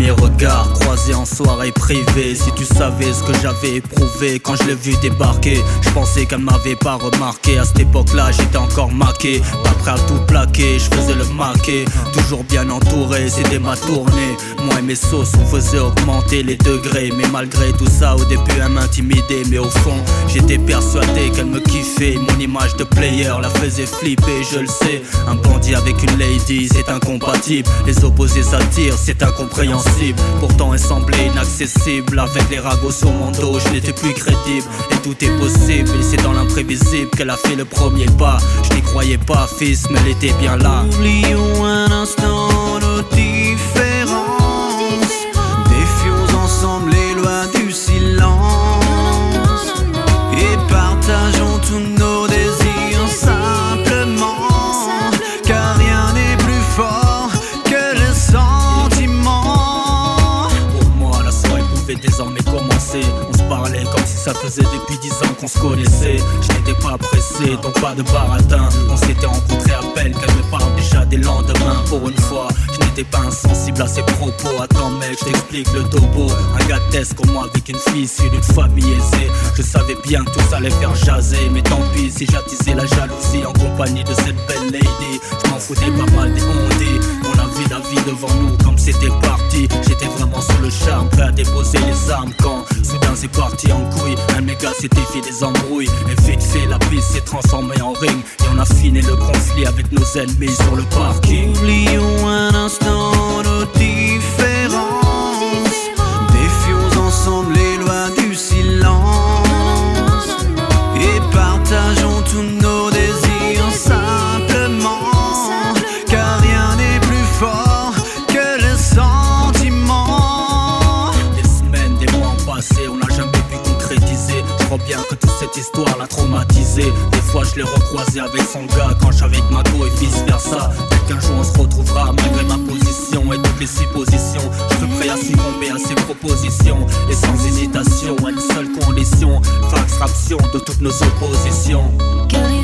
Premiers regards croisés en soirée privée. Si tu savais ce que j'avais éprouvé quand je l'ai vu débarquer. Je pensais qu'elle m'avait pas remarqué. À cette époque-là j'étais encore maqué, pas prêt à tout plaquer, je faisais le maquet. Toujours bien entouré, c'était ma tournée. Moi et mes sauces on faisait augmenter les degrés. Mais malgré tout ça au début elle m'intimidait. Mais au fond j'étais persuadé qu'elle me kiffait. Mon image de player la faisait flipper, je le sais. Un bandit avec une lady c'est incompatible. Les opposés s'attirent, c'est incompréhensible. Pourtant elle semblait inaccessible. Avec les ragots sur mon dos je n'étais plus crédible. Et tout est possible, et c'est dans l'imprévisible qu'elle a fait le premier pas. Je n'y croyais pas fils mais elle était bien là. Oublions un instant nos différences. Défions ensemble les lois du silence. Et partageons tous nos désirs simplement. Car rien n'est plus fort que les sentiments. Pour moi la soirée pouvait désormais commencer. On se parlait comme si ça faisait depuis 10 ans qu'on se connaissait. Je n'étais pas pressé, donc pas de baratin. On s'était rencontrés à peine qu'elle me parle déjà des lendemains. Pour une fois, je n'étais pas insensible à ses propos. Attends mec, je t'explique le topo. Un gars test comme moi avec une fille issue d'une famille aisée. Je savais bien que tout ça allait faire jaser. Mais tant pis si j'attisais la jalousie en compagnie de cette belle lady. Je m'en foutais pas mal des ondits. On a vu la vie devant nous comme c'était parti. J'étais vraiment sur le charme, prêt à déposer les armes quand soudain c'est parti en couille. Un méga s'était fait des embrouilles. Et vite fait la piste s'est transformée en ring. Et on a fini le conflit avec nos ennemis sur le parking. Oublions un instant nos différences. Défions ensemble les lois du silence. Et partageons tous nos désirs simplement. Car rien n'est plus fort que les sentiments. Des semaines, des mois ont passé, on n'a jamais pu concrétiser. Je crois bien que toute cette histoire l'a traumatisé. Des fois je l'ai recroisé avec son gars quand j'avais avec ma go et vice versa. Peut-être qu'un jour on se retrouvera malgré ma position et toutes les suppositions. Je suis prêt à succomber à ses propositions. Et sans hésitation, à une seule condition, fax raption de toutes nos oppositions. Car